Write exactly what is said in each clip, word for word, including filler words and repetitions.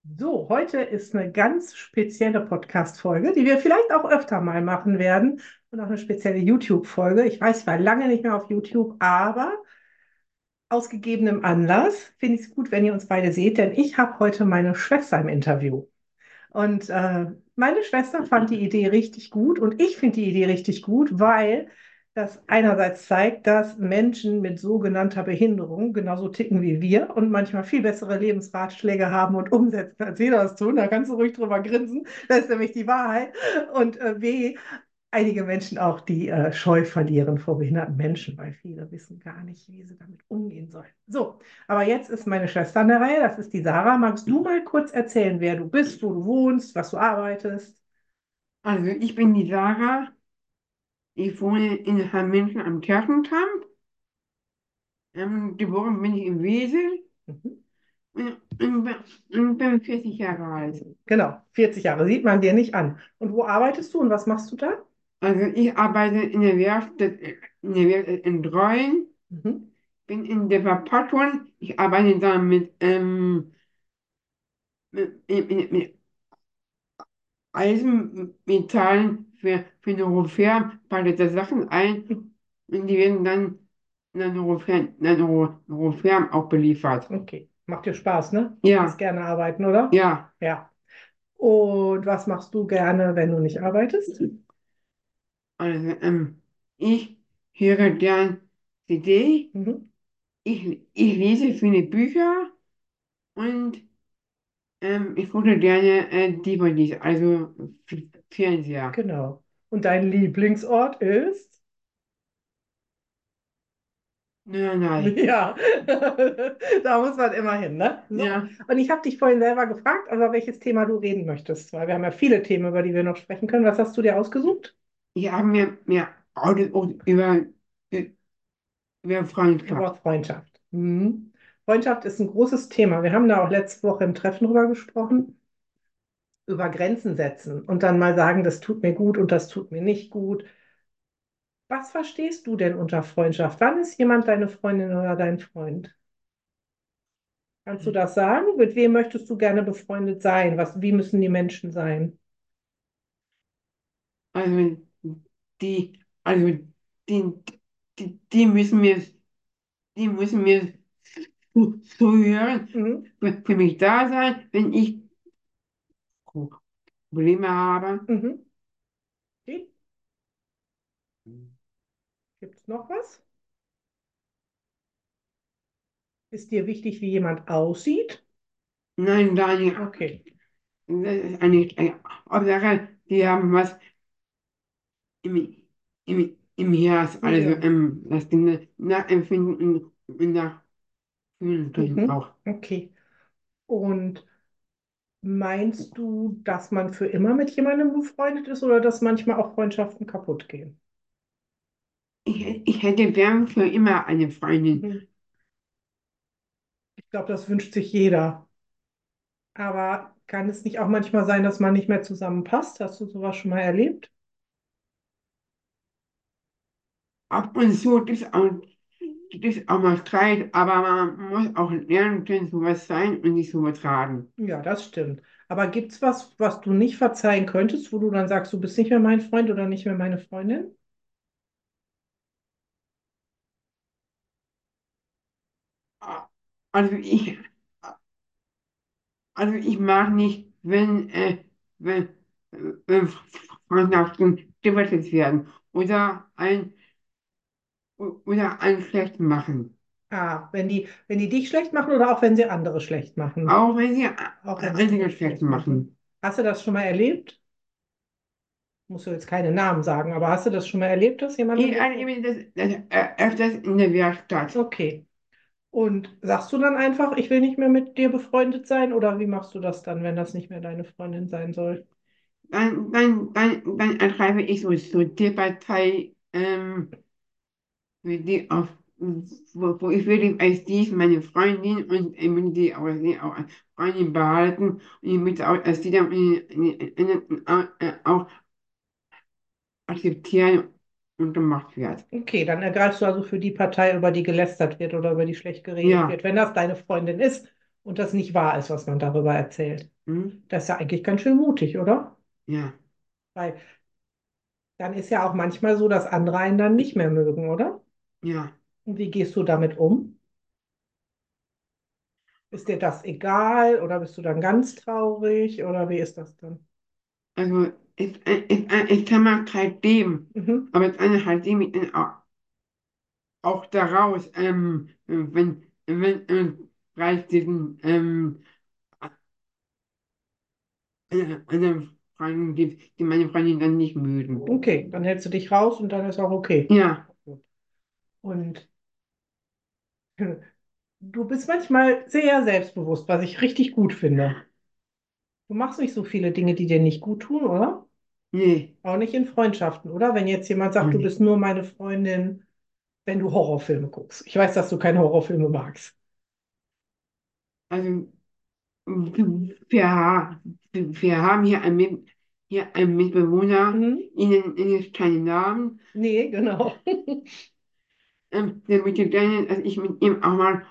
So, heute ist eine ganz spezielle Podcast-Folge, die wir vielleicht auch öfter mal machen werden und auch eine spezielle YouTube-Folge. Ich weiß, ich war lange nicht mehr auf YouTube, aber aus gegebenem Anlass finde ich es gut, wenn ihr uns beide seht, denn ich habe heute meine Schwester im Interview. Und äh, meine Schwester fand die Idee richtig gut und ich finde die Idee richtig gut, weil das einerseits zeigt, dass Menschen mit sogenannter Behinderung genauso ticken wie wir und manchmal viel bessere Lebensratschläge haben und umsetzen, als wir das tun. Da kannst du ruhig drüber grinsen. Das ist nämlich die Wahrheit. Und äh, B, einige Menschen auch die äh, Scheu verlieren vor behinderten Menschen, weil viele wissen gar nicht, wie sie damit umgehen sollen. So, aber jetzt ist meine Schwester an der Reihe, das ist die Sarah. Magst du mal kurz erzählen, wer du bist, wo du wohnst, was du arbeitest? Also ich bin die Sarah, ich wohne in Hamminkeln am Kirchenkamp. Ähm, geboren bin ich in Wesel Mhm. und, und, bin- und bin vierzig Jahre alt. Genau, vierzig Jahre, sieht man dir nicht an. Und wo arbeitest du und was machst du da? Also ich arbeite in der Werkstatt, in der Werkstatt in Treuen, Mhm. bin in der Verpackung, ich arbeite da mit, ähm, mit, mit, mit Eisenmetallen für, für Norofer, packe da Sachen ein und die werden dann in der Norofer, in der Noro- Norofer auch beliefert. Okay, macht dir Spaß, ne? Gehst Ja, gerne arbeiten, oder? ja. Ja. Und was machst du gerne, wenn du nicht arbeitest? Also, ähm, ich höre gern C D, Mhm. ich, ich lese viele Bücher und ähm, ich gucke gerne äh, D V Ds, also F- Fernseher. Genau. Und dein Lieblingsort ist? Nein, nein. Ja, da muss man immer hin, ne? So. Ja, Und ich habe dich vorhin selber gefragt, über welches Thema du reden möchtest, weil wir haben ja viele Themen, über die wir noch sprechen können. Was hast du dir ausgesucht? ich habe mir, mir Audio über, über Über Freundschaft. Freundschaft. Mhm. Freundschaft ist ein großes Thema. Wir haben da auch letzte Woche im Treffen drüber gesprochen, über Grenzen setzen und dann mal sagen, das tut mir gut und das tut mir nicht gut. Was verstehst du denn unter Freundschaft? Wann ist jemand deine Freundin oder dein Freund? Kannst du das sagen? Mit wem möchtest du gerne befreundet sein? Was, wie müssen die Menschen sein? Also die, also die, die, die müssen mir, die müssen mir zu- zuhören, Mhm. für, für mich da sein, wenn ich Probleme habe. Mhm. Okay. Gibt es noch was? Ist dir wichtig, wie jemand aussieht? Nein, Daniel, Okay. das ist eine, eine Hauptsache, die haben was im, im, im Herz, Im also Hirn. ähm, dass die ne- nachempfinden und nachfühlen können Mhm. auch. Okay. Und meinst du, dass man für immer mit jemandem befreundet ist oder dass manchmal auch Freundschaften kaputt gehen? Ich, ich hätte gern für immer eine Freundin. Mhm. Ich glaube, das wünscht sich jeder. Aber kann es nicht auch manchmal sein, dass man nicht mehr zusammenpasst? Hast du sowas schon mal erlebt? Ab und zu gibt es auch, gibt es auch mal Streit, aber man muss auch lernen können, sowas sein und nicht so übertragen. Ja, das stimmt. Aber gibt es was, was du nicht verzeihen könntest, wo du dann sagst, du bist nicht mehr mein Freund oder nicht mehr meine Freundin? Also ich, also ich mag nicht, wenn, äh, wenn, äh, wenn Freundschaften gewertet werden oder ein, oder ein schlecht machen. Ah, wenn die, wenn die dich schlecht machen oder auch wenn sie andere schlecht machen? Auch wenn sie Auch wenn sie andere andere schlecht schlecht machen. machen. Hast du das schon mal erlebt? Musst du jetzt keine Namen sagen, aber hast du das schon mal erlebt, dass jemand Ich andere schlecht? erlebe das, das äh, öfters in der Werkstatt. Okay. Und sagst du dann einfach, ich will nicht mehr mit dir befreundet sein? Oder wie machst du das dann, wenn das nicht mehr deine Freundin sein soll? Dann, dann, dann, dann erschreibe ich so, so die Partei, ähm, für die auf, wo, wo ich würde als dies meine Freundin und ich will die auch, die auch als Freundin behalten und ich möchte auch, als die dann in, in, in, in, äh, auch akzeptieren und gemacht wird. Okay, dann ergreifst du also für die Partei, über die gelästert wird oder über die schlecht geredet Ja, wird, wenn das deine Freundin ist und das nicht wahr ist, was man darüber erzählt. Hm? Das ist ja eigentlich ganz schön mutig, oder? Ja, Weil dann ist ja auch manchmal so, dass andere einen dann nicht mehr mögen, oder? ja. Und wie gehst du damit um? Ist dir das egal oder bist du dann ganz traurig oder wie ist das dann? Also, es, es, es, es kann man halt leben. Mhm. Aber das andere halt eben dann auch, auch daraus, ähm, wenn, wenn es bereits diesen, ähm, eine, eine Freundin gibt, die meine Freundin dann nicht mögen. Okay, dann hältst du dich raus und dann ist auch okay. Ja, Und du bist manchmal sehr selbstbewusst, was ich richtig gut finde. Du machst nicht so viele Dinge, die dir nicht gut tun, oder? nee, Auch nicht in Freundschaften, oder? Wenn jetzt jemand auch sagt, du bist nicht. nur meine Freundin, wenn du Horrorfilme guckst. Ich weiß, dass du keine Horrorfilme magst. Also, wir, ha- wir haben hier einen, Mit- hier einen Mitbewohner Mhm. in den, in den Skandinaven, Nee, genau. ähm, der möchte gerne, dass ich mit ihm auch mal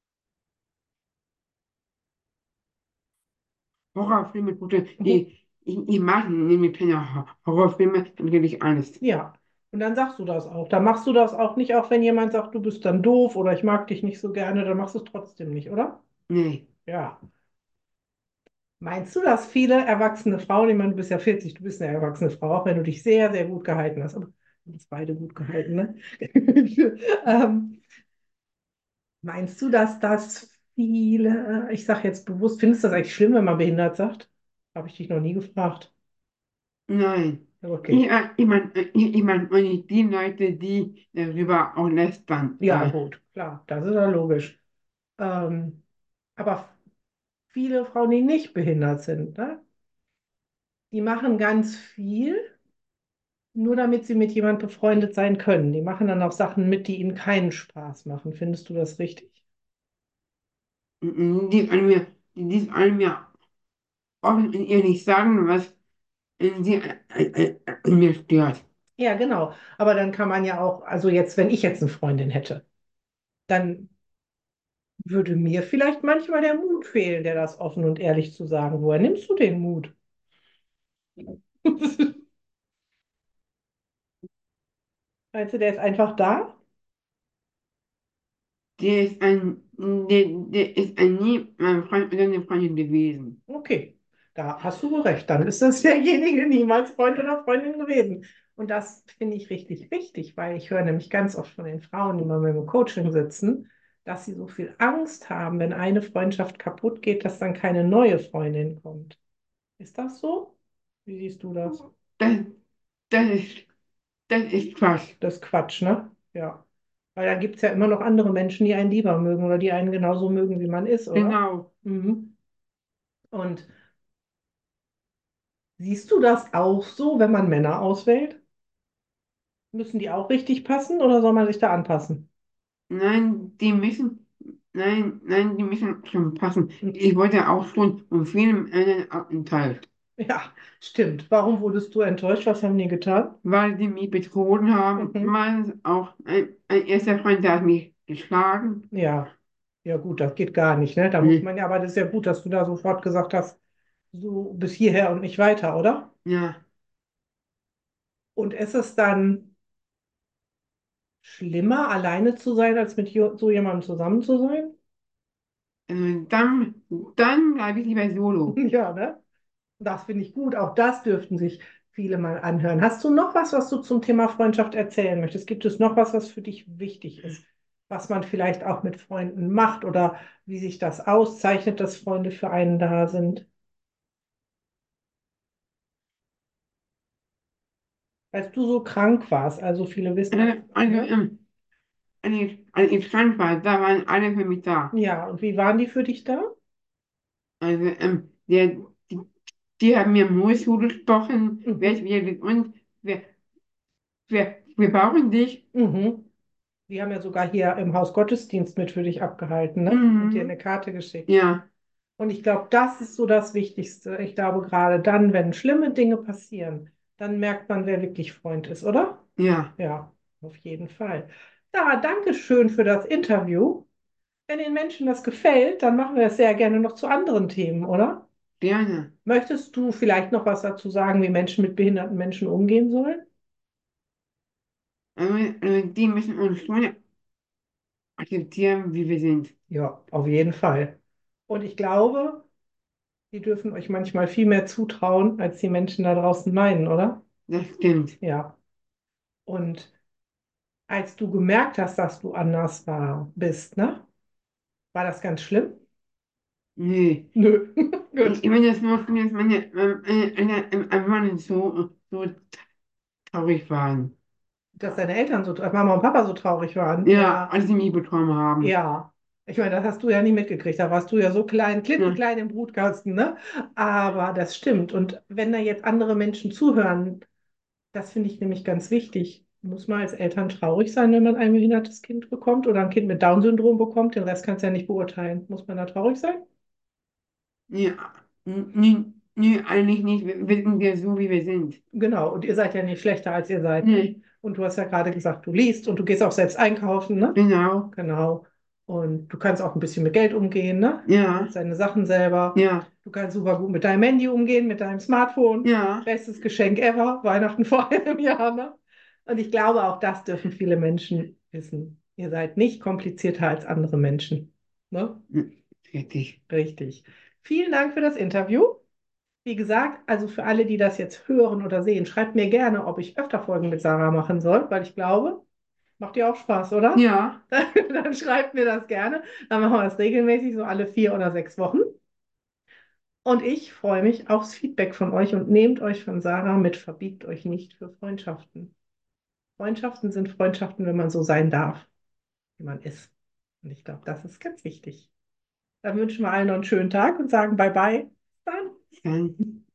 Horrorfilme gucke. Mhm. Die, ich, ich mag nämlich keine Ho- Horrorfilme, dann kriege ich Angst. Ja. Und dann sagst du das auch. Dann machst du das auch nicht, auch wenn jemand sagt, du bist dann doof oder ich mag dich nicht so gerne, dann machst du es trotzdem nicht, oder? Nee, Ja. Meinst du, dass viele erwachsene Frauen, ich meine, du bist ja vierzig, du bist eine erwachsene Frau, auch wenn du dich sehr, sehr gut gehalten hast, aber du bist beide gut gehalten, ne? ähm, Meinst du, dass das viele, ich sage jetzt bewusst, findest du das eigentlich schlimm, wenn man behindert sagt? Habe ich dich noch nie gefragt. nein. Ich, Okay. äh, ich meine, ich, ich mein, meine, die Leute, die darüber auch lästern. Ja, Äh, gut, klar, das ist ja logisch. Ähm, aber viele Frauen, die nicht behindert sind, ne? Die machen ganz viel, nur damit sie mit jemand befreundet sein können. Die machen dann auch Sachen mit, die ihnen keinen Spaß machen. Findest du das richtig? die sollen mir, die sollen mir offen und ehrlich sagen, was äh, sie äh, äh, an mir stört. Ja, genau. Aber dann kann man ja auch, also jetzt, wenn ich jetzt eine Freundin hätte, dann würde mir vielleicht manchmal der Mut fehlen, der das offen und ehrlich zu sagen. Woher nimmst du den Mut? Meinst du, der ist einfach da? Der ist ein, der, der ist ein nie mein Freund oder eine Freundin gewesen. Okay, da hast du wohl recht. Dann ist das derjenige niemals Freund oder Freundin gewesen. Und das finde ich richtig wichtig, weil ich höre nämlich ganz oft von den Frauen, die mal mit dem Coaching sitzen, dass sie so viel Angst haben, wenn eine Freundschaft kaputt geht, dass dann keine neue Freundin kommt. Ist das so? Wie siehst du das? Das, das ist, das ist Quatsch. Das ist Quatsch, ne? Ja. Weil da gibt es ja immer noch andere Menschen, die einen lieber mögen oder die einen genauso mögen, wie man ist, oder? Genau. Mhm. Und siehst du das auch so, wenn man Männer auswählt? Müssen die auch richtig passen oder soll man sich da anpassen? Nein, die müssen, nein, nein, die müssen schon passen. Hm. Ich wurde auch schon von vielen Männern enttäuscht, Ja, stimmt. Warum wurdest du enttäuscht? Was haben die getan? weil die mich betrogen haben. Mhm. Meistens auch ein, ein erster Freund, der hat mich geschlagen. Ja, ja gut, das geht gar nicht, ne? Da muss Hm, man ja, aber das ist ja gut, dass du da sofort gesagt hast, so bis hierher und nicht weiter, oder? ja, Und ist es dann schlimmer, alleine zu sein, als mit jo- so jemandem zusammen zu sein? also dann, dann bleibe ich lieber solo. Ja, ne? Das finde ich gut. Auch das dürften sich viele mal anhören. Hast du noch was, was du zum Thema Freundschaft erzählen möchtest? Gibt es noch was, was für dich wichtig ist, was man vielleicht auch mit Freunden macht oder wie sich das auszeichnet, dass Freunde für einen da sind? Als du so krank warst, also viele wissen das, Also, also, ne? ähm, als ich, als ich krank war, da waren alle für mich da. Ja, und wie waren die für dich da? Also, ähm, der, die, die haben mir Mut zugesprochen, wer ist Mhm. wieder gesund, wir, wir, wir brauchen dich. Mhm. Die haben ja sogar hier im Haus Gottesdienst mit für dich abgehalten, ne? Und dir eine Mhm. Karte geschickt. Ja, Und ich glaube, das ist so das Wichtigste. Ich glaube, gerade dann, wenn schlimme Dinge passieren, dann merkt man, wer wirklich Freund ist, oder? ja. Ja, auf jeden Fall. Ja, danke schön für das Interview. Wenn den Menschen das gefällt, dann machen wir das sehr gerne noch zu anderen Themen, oder? Gerne. Möchtest du vielleicht noch was dazu sagen, wie Menschen mit behinderten Menschen umgehen sollen? Also, also die müssen uns schon akzeptieren, wie wir sind. Ja, auf jeden Fall. Und ich glaube, die dürfen euch manchmal viel mehr zutrauen, als die Menschen da draußen meinen, oder? Das stimmt. Ja. Und als du gemerkt hast, dass du anders war, bist, ne? War das ganz schlimm? Nee. Nö. Ich, Gut. ich meine, das nur, dass meine, ähm, äh, eine, ähm, Erwartungen so, so traurig waren. Dass deine Eltern so, Mama und Papa so traurig waren. Ja, Ja, als sie mich bekommen haben. ja. Ich meine, das hast du ja nie mitgekriegt. Da warst du ja so klein, Ja, klitzenklein im Brutkasten, ne? Aber das stimmt. Und wenn da jetzt andere Menschen zuhören, das finde ich nämlich ganz wichtig. Muss man als Eltern traurig sein, wenn man ein behindertes Kind bekommt oder ein Kind mit Down-Syndrom bekommt? Den Rest kannst du ja nicht beurteilen. Muss man da traurig sein? nee, nee, nee, eigentlich nicht. Wir, wir sind ja so, wie wir sind. Genau. Und ihr seid ja nicht schlechter, als ihr seid. Nee, Und du hast ja gerade gesagt, du liest und du gehst auch selbst einkaufen, ne? genau. Genau. Und du kannst auch ein bisschen mit Geld umgehen, ne? Du Ja, machst deine Sachen selber. ja, Du kannst super gut mit deinem Handy umgehen, mit deinem Smartphone. ja, Bestes Geschenk ever, Weihnachten vor einem Jahr, ne? Und ich glaube, auch das dürfen viele Menschen wissen. Ihr seid nicht komplizierter als andere Menschen. Ne? hm, richtig. Richtig. Vielen Dank für das Interview. Wie gesagt, also für alle, die das jetzt hören oder sehen, schreibt mir gerne, ob ich öfter Folgen mit Sarah machen soll, weil ich glaube, macht dir auch Spaß, oder? Ja, Dann, dann schreibt mir das gerne. Dann machen wir das regelmäßig, so alle vier oder sechs Wochen. Und ich freue mich aufs Feedback von euch und nehmt euch von Sarah mit, verbiegt euch nicht für Freundschaften. Freundschaften sind Freundschaften, wenn man so sein darf, wie man ist. Und ich glaube, das ist ganz wichtig. Dann wünschen wir allen noch einen schönen Tag und sagen Bye-bye. Bis dann. dann.